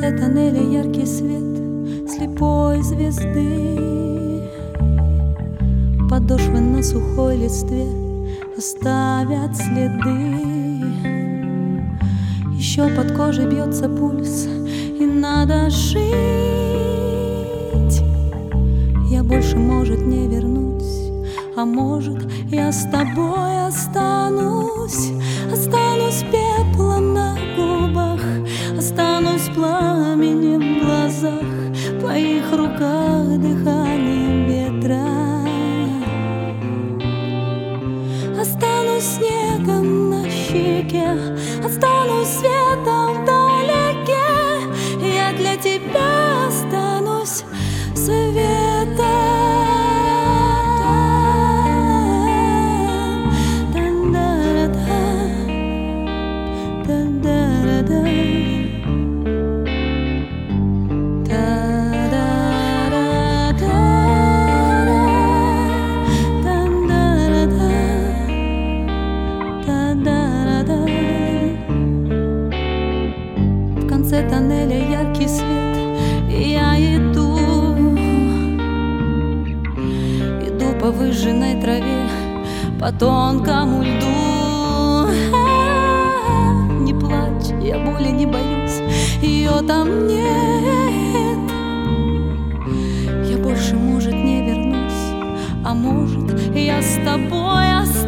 конце тоннеля яркий свет слепой звезды. Подошвы на сухой листве оставят следы. Еще под кожей бьется пульс, и надо жить. Я больше, может, не вернусь, а может, я с тобой останусь. Останусь пеплом на губах, останусь пламенем в глазах, в твоих руках дыханием ветра. Останусь снегом на щеке, останусь светом вдалеке. Я для тебя останусь светом. В конце тоннеля яркий свет, и я иду по выжженной траве, по тонкому льду. Не плачь, я боли не боюсь, ее там нет. Я больше, может, не вернусь, а может, я с тобой останусь.